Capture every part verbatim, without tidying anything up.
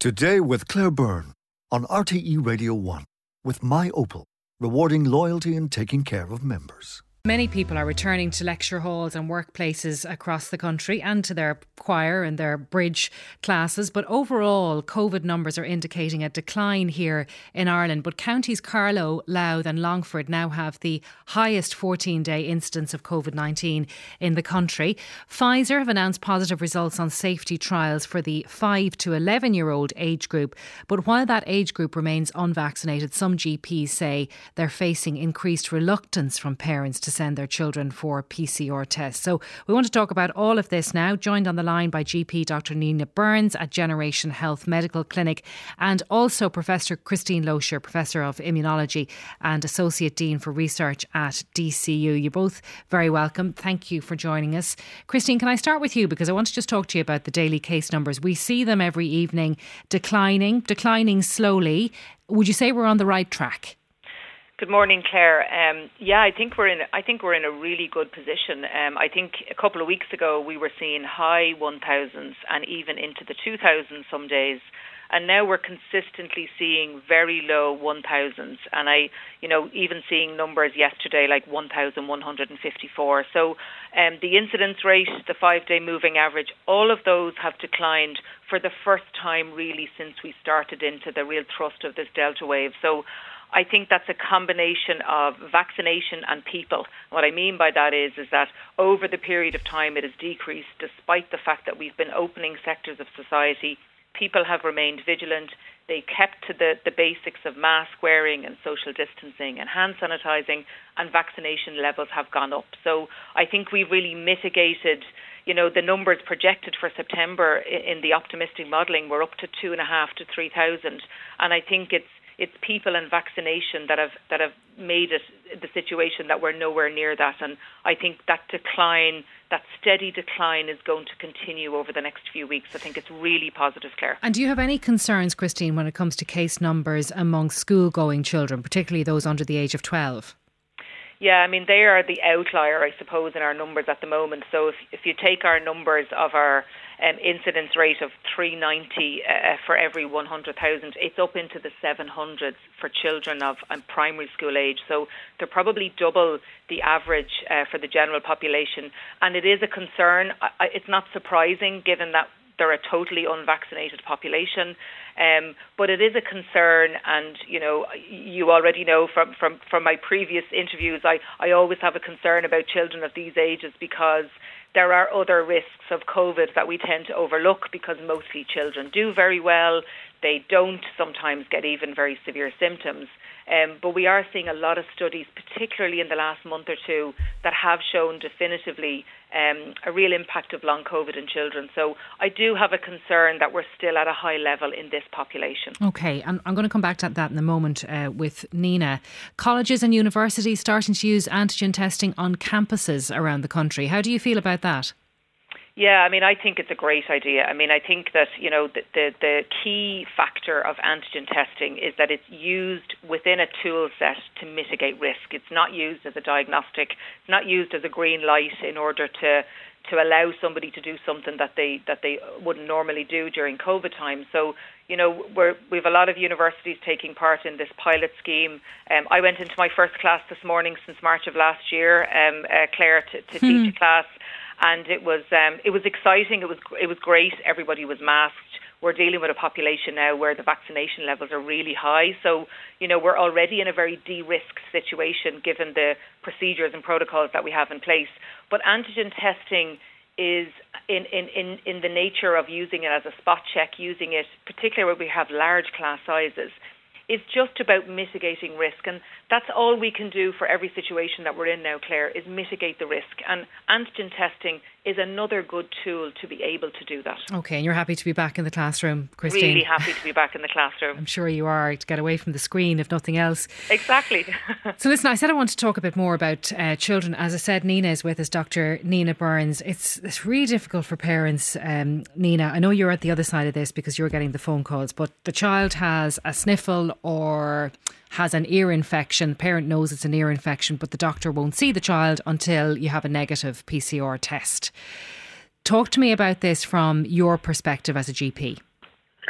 Today with Claire Byrne on R T E Radio one with My Opal, rewarding loyalty and taking care of members. Many people are returning to lecture halls and workplaces across the country and to their choir and their bridge classes. But overall, COVID numbers are indicating a decline here in Ireland. But counties Carlow, Louth and Longford now have the highest fourteen-day incidence of COVID nineteen in the country. Pfizer have announced positive results on safety trials for the five to eleven-year-old age group. But while that age group remains unvaccinated, some G Ps say they're facing increased reluctance from parents to send their children for P C R tests. So we want to talk about all of this now, joined on the line by G P Doctor Nina Burns at Generation Health Medical Clinic, and also Professor Christine Loescher, Professor of Immunology and Associate Dean for Research at D C U. You're both very welcome. Thank you for joining us. Christine, can I start with you, because I want to just talk to you about the daily case numbers. We see them every evening declining, declining slowly. Would you say we're on the right track? Good morning, Claire. Um, yeah, I think we're in. I think we're in a really good position. Um, I think a couple of weeks ago we were seeing high one thousands and even into the two thousands some days, and now we're consistently seeing very low one thousands. And I, you know, even seeing numbers yesterday like one thousand one hundred fifty-four. So um, the incidence rate, the five-day moving average, all of those have declined for the first time really since we started into the real thrust of this Delta wave. So I think that's a combination of vaccination and people. What I mean by that is, is that over the period of time it has decreased despite the fact that we've been opening sectors of society. People have remained vigilant. They kept to the, the basics of mask wearing and social distancing and hand sanitizing, and vaccination levels have gone up. So I think we've really mitigated, you know, the numbers projected for September in the optimistic modelling were up to two and a half to three thousand. And I think it's It's people and vaccination that have that have made it the situation that we're nowhere near that. And I think that decline, that steady decline, is going to continue over the next few weeks. I think it's really positive, Claire. And do you have any concerns, Christine, when it comes to case numbers among school-going children, particularly those under the age of twelve? Yeah, I mean, they are the outlier, I suppose, in our numbers at the moment. So if, if you take our numbers of our um, incidence rate of three ninety uh, for every one hundred thousand, it's up into the seven hundreds for children of um, primary school age. So they're probably double the average uh, for the general population. And it is a concern. I, it's not surprising given that they're a totally unvaccinated population. Um, but it is a concern, and you know, you already know from, from, from my previous interviews, I, I always have a concern about children of these ages because there are other risks of COVID that we tend to overlook because mostly children do very well. They don't sometimes get even very severe symptoms. Um, but we are seeing a lot of studies, particularly in the last month or two, that have shown definitively um, a real impact of long COVID in children. So I do have a concern that we're still at a high level in this population. OK, and I'm going to come back to that in a moment uh, with Nina. Colleges and universities starting to use antigen testing on campuses around the country. How do you feel about that? Yeah, I mean, I think it's a great idea. I mean, I think that, you know, the, the, the key factor of antigen testing is that it's used within a tool set to mitigate risk. It's not used as a diagnostic. It's not used as a green light in order to to allow somebody to do something that they that they wouldn't normally do during COVID time. So, you know, we're, we have a lot of universities taking part in this pilot scheme. Um, I went into my first class this morning since March of last year, um, uh, Claire, to, to hmm. teach a class. And it was um, it was exciting. It was it was great. Everybody was masked. We're dealing with a population now where the vaccination levels are really high. So, you know, we're already in a very de-risked situation given the procedures and protocols that we have in place. But antigen testing is in, in, in, in the nature of using it as a spot check, using it particularly where we have large class sizes. It's just about mitigating risk, and that's all we can do for every situation that we're in now, Claire, is mitigate the risk. And antigen testing is another good tool to be able to do that. OK, and you're happy to be back in the classroom, Christine? Really happy to be back in the classroom. I'm sure you are, to get away from the screen, if nothing else. Exactly. So listen, I said I want to talk a bit more about uh, children. As I said, Nina is with us, Doctor Nina Burns. It's, it's really difficult for parents, um, Nina. I know you're at the other side of this because you're getting the phone calls, but the child has a sniffle or has an ear infection. The parent knows it's an ear infection, but the doctor won't see the child until you have a negative P C R test. Talk to me about this from your perspective as a G P.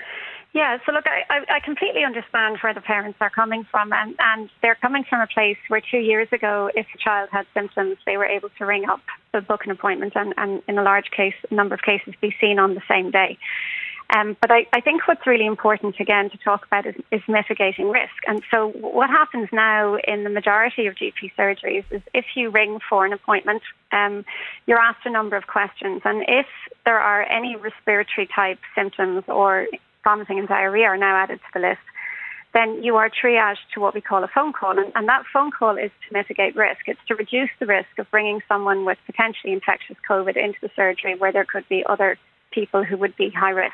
Yeah, so look, I, I completely understand where the parents are coming from, and, and they're coming from a place where two years ago, if a child had symptoms, they were able to ring up, to book an appointment, and, and in a large case, number of cases, be seen on the same day. Um, but I, I think what's really important, again, to talk about is, is mitigating risk. And so what happens now in the majority of G P surgeries is if you ring for an appointment, um, you're asked a number of questions. And if there are any respiratory type symptoms or vomiting and diarrhea are now added to the list, then you are triaged to what we call a phone call. And, and that phone call is to mitigate risk. It's to reduce the risk of bringing someone with potentially infectious COVID into the surgery where there could be other people who would be high risk.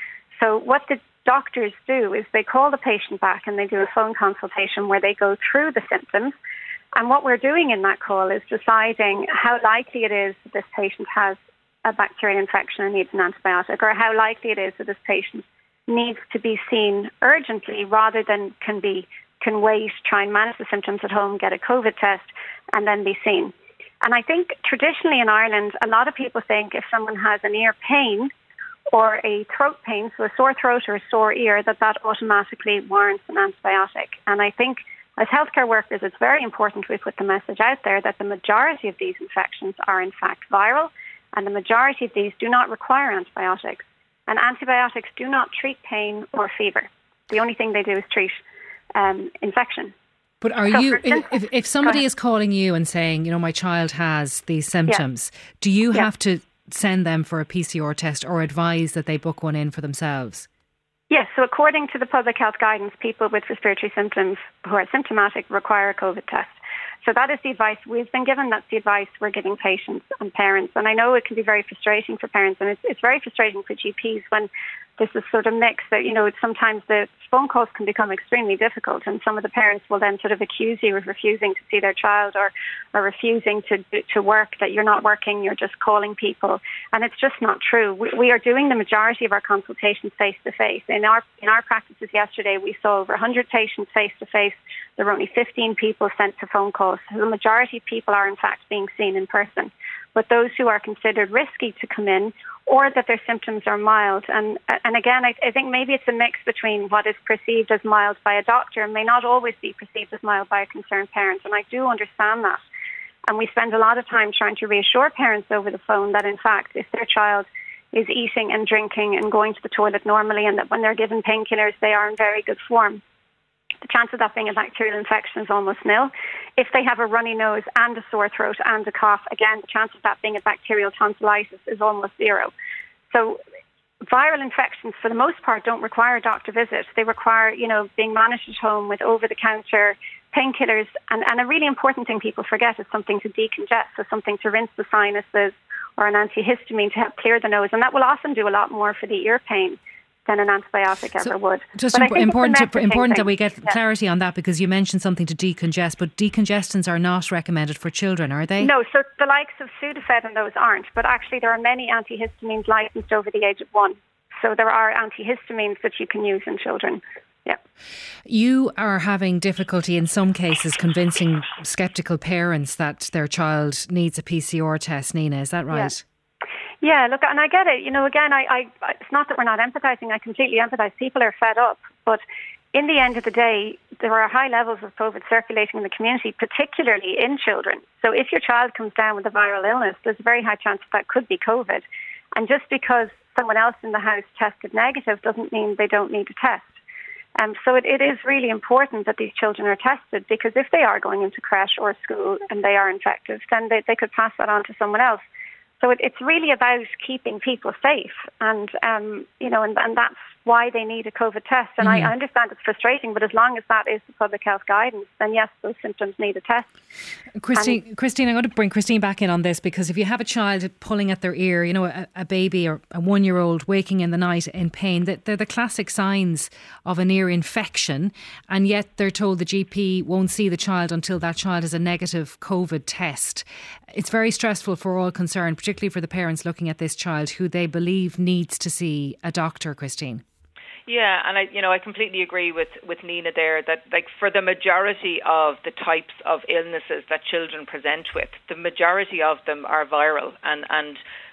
So what the doctors do is they call the patient back and they do a phone consultation where they go through the symptoms. And what we're doing in that call is deciding how likely it is that this patient has a bacterial infection and needs an antibiotic, or how likely it is that this patient needs to be seen urgently rather than can be can wait, try and manage the symptoms at home, get a COVID test, and then be seen. And I think traditionally in Ireland, a lot of people think if someone has an ear pain or a throat pain, so a sore throat or a sore ear, that that automatically warrants an antibiotic. And I think as healthcare workers, it's very important we put the message out there that the majority of these infections are in fact viral, and the majority of these do not require antibiotics. And antibiotics do not treat pain or fever. The only thing they do is treat um, infection. But are so you, instance, if, if somebody is calling you and saying, you know, my child has these symptoms, yeah. do you yeah. have to send them for a P C R test or advise that they book one in for themselves? Yes, so according to the public health guidance, people with respiratory symptoms who are symptomatic require a COVID test. So that is the advice we've been given. That's the advice we're giving patients and parents. And I know it can be very frustrating for parents, and it's, it's very frustrating for G Ps when this is sort of mixed, that, you know, sometimes the phone calls can become extremely difficult, and some of the parents will then sort of accuse you of refusing to see their child, or, or refusing to to work, that you're not working, you're just calling people. And it's just not true. We, we are doing the majority of our consultations face-to-face. In our, in our practices yesterday, we saw over one hundred patients face-to-face. There were only fifteen people sent to phone calls. So the majority of people are in fact being seen in person. But those who are considered risky to come in, or that their symptoms are mild. And and again, I, I think maybe it's a mix between what is perceived as mild by a doctor and may not always be perceived as mild by a concerned parent. And I do understand that. And we spend a lot of time trying to reassure parents over the phone that, in fact, if their child is eating and drinking and going to the toilet normally, and that when they're given painkillers, they are in very good form. The chance of that being a bacterial infection is almost nil. If they have a runny nose and a sore throat and a cough, again, the chance of that being a bacterial tonsillitis is almost zero. So viral infections, for the most part, don't require a doctor visit. They require, you know, being managed at home with over-the-counter painkillers. And, and a really important thing people forget is something to decongest, so something to rinse the sinuses, or an antihistamine to help clear the nose. And that will often do a lot more for the ear pain than an antibiotic ever so would. Just imp- important, to, important that we get yeah. clarity on that, because you mentioned something to decongest, but decongestants are not recommended for children, are they? No, so the likes of Sudafed and those aren't, but actually there are many antihistamines licensed over the age of one. So there are antihistamines that you can use in children. Yeah. You are having difficulty in some cases convincing sceptical parents that their child needs a P C R test, Nina, is that right? Yeah. Yeah, look, and I get it. You know, again, I, I, it's not that we're not empathising. I completely empathise. People are fed up. But in the end of the day, there are high levels of COVID circulating in the community, particularly in children. So if your child comes down with a viral illness, there's a very high chance that, that could be COVID. And just because someone else in the house tested negative doesn't mean they don't need a test. Um, so it, it is really important that these children are tested, because if they are going into creche or school and they are infected, then they, they could pass that on to someone else. So it, it's really about keeping people safe, and um, you know, and, and that's why they need a COVID test. And mm-hmm. I, I understand it's frustrating, but as long as that is the public health guidance, then yes, those symptoms need a test. Christine, and, Christine, I'm going to bring Christine back in on this, because if you have a child pulling at their ear, you know, a, a baby or a one-year-old waking in the night in pain, that they're the classic signs of an ear infection, and yet they're told the G P won't see the child until that child has a negative COVID test. It's very stressful for all concerned, particularly for the parents looking at this child who they believe needs to see a doctor, Christine. Yeah, and I, you know, I completely agree with, with Nina there that, like, for the majority of the types of illnesses that children present with, the majority of them are viral, and, and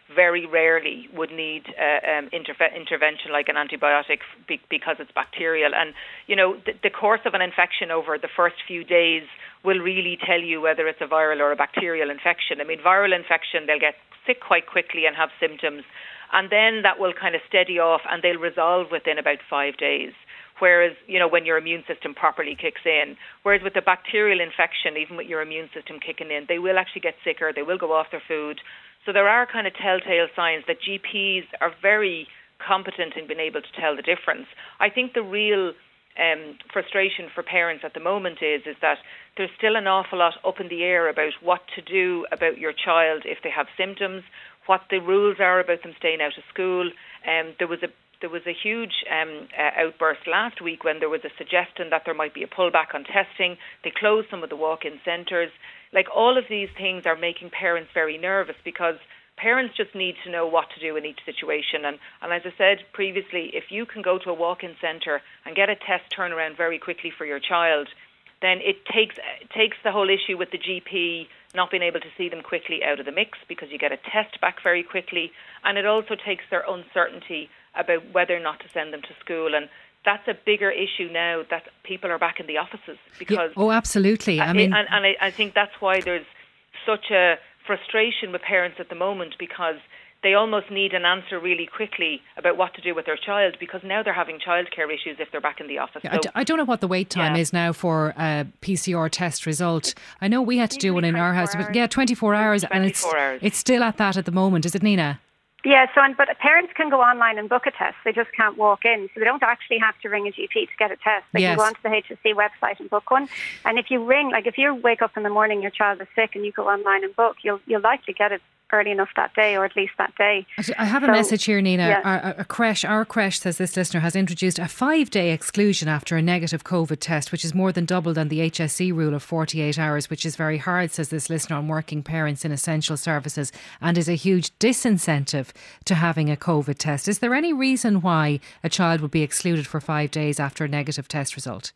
very rarely would need uh, um, interve- intervention like an antibiotic be- because it's bacterial. And, you know, the, the course of an infection over the first few days will really tell you whether it's a viral or a bacterial infection. I mean, viral infection, they'll get sick quite quickly and have symptoms, and then that will kind of steady off and they'll resolve within about five days. Whereas, you know, when your immune system properly kicks in. Whereas with the bacterial infection, even with your immune system kicking in, they will actually get sicker, they will go off their food. So there are kind of telltale signs that G Ps are very competent in being able to tell the difference. I think the real um, frustration for parents at the moment is, is that there's still an awful lot up in the air about what to do about your child if they have symptoms, what the rules are about them staying out of school. Um, there was a There was a huge um, uh, outburst last week when there was a suggestion that there might be a pullback on testing. They closed some of the walk-in centres. Like, all of these things are making parents very nervous because parents just need to know what to do in each situation. And, and as I said previously, if you can go to a walk-in centre and get a test turnaround very quickly for your child, then it takes it takes the whole issue with the G P not being able to see them quickly out of the mix because you get a test back very quickly. And it also takes their uncertainty about whether or not to send them to school. And that's a bigger issue now that people are back in the offices. Because yeah. Oh, absolutely. I mean, and, and I, I think that's why there's such a frustration with parents at the moment, because they almost need an answer really quickly about what to do with their child, because now they're having childcare issues if they're back in the office. Yeah, so, I, d- I don't know what the wait time yeah. is now for a P C R test result. I know we had to do one in our house, hours. but yeah, twenty-four hours, and it's hours. it's still at that at the moment, is it, Nina? Yeah, so but parents can go online and book a test. They just can't walk in. So they don't actually have to ring a G P to get a test. They Yes. can go onto the H S C website and book one. And if you ring, like if you wake up in the morning, your child is sick and you go online and book, you'll you'll likely get it early enough that day, or at least that day. I have a So, message here, Nina. yeah. Our, a creche, our creche, says this listener, has introduced a five-day exclusion after a negative COVID test, which is more than double than the H S C rule of forty-eight hours, which is very hard, says this listener, on working parents in essential services, and is a huge disincentive to having a COVID test. Is there any reason why a child would be excluded for five days after a negative test result?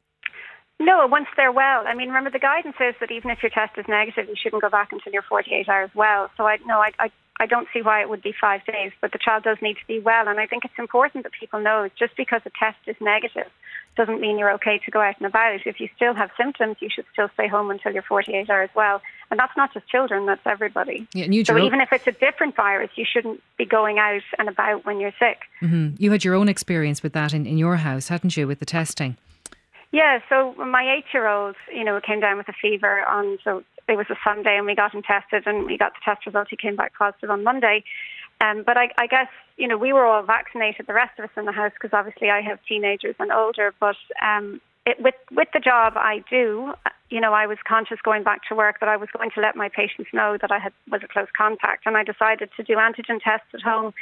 No, once they're well. I mean, remember the guidance says that even if your test is negative, you shouldn't go back until you're forty-eight hours well. So I no, I, I I don't see why it would be five days, but the child does need to be well. And I think it's important that people know just because a test is negative doesn't mean you're okay to go out and about. If you still have symptoms, you should still stay home until you're forty-eight hours well. And that's not just children, that's everybody. Yeah, and you so your even if it's a different virus, you shouldn't be going out and about when you're sick. Mm-hmm. You had your own experience with that in, in your house, hadn't you, with the testing? Yeah, so my eight-year-old, you know, came down with a fever on, so it was a Sunday and we got him tested and we got the test result. He came back positive on Monday. Um, but I, I guess, you know, we were all vaccinated, the rest of us in the house, because obviously I have teenagers and older. But um, it, with, with the job I do, you know, I was conscious going back to work that I was going to let my patients know that I had was a close contact. And I decided to do antigen tests at home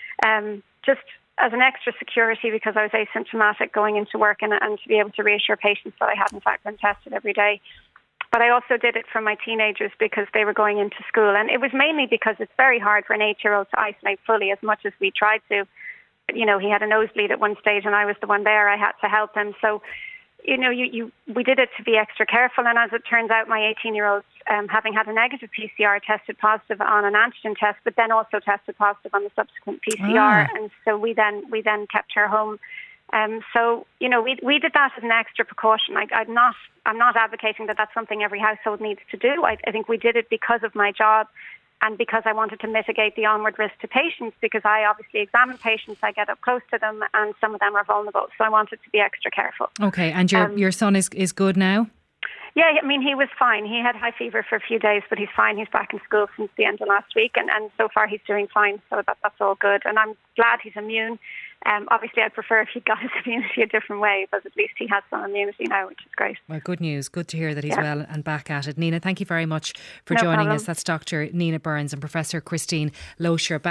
um, just as an extra security, because I was asymptomatic going into work, and, and to be able to reassure patients that I had in fact been tested every day. But I also did it for my teenagers because they were going into school. And it was mainly because it's very hard for an eight-year-old to isolate fully, as much as we tried to. You know, he had a nosebleed at one stage and I was the one there. I had to help him. So, you know, you, you we did it to be extra careful. And as it turns out, my eighteen-year-old, um, having had a negative P C R, tested positive on an antigen test, but then also tested positive on the subsequent P C R. Ah. And so we then we then kept her home. Um, so, you know, we we did that as an extra precaution. I, I'm not I'm not advocating that that's something every household needs to do. I, I think we did it because of my job and because I wanted to mitigate the onward risk to patients, because I obviously examine patients, I get up close to them, and some of them are vulnerable. So I wanted to be extra careful. Okay, and your, Um, your son is, is good now? Yeah, I mean, he was fine. He had high fever for a few days, but he's fine. He's back in school since the end of last week, and, and so far he's doing fine. So that that's all good. And I'm glad he's immune. Um, obviously, I'd prefer if he got his immunity a different way, but at least he has some immunity now, which is great. Well, good news. Good to hear that he's Yeah. well and back at it. Nina, thank you very much for No joining problem. us. That's Doctor Nina Burns and Professor Christine Loescher.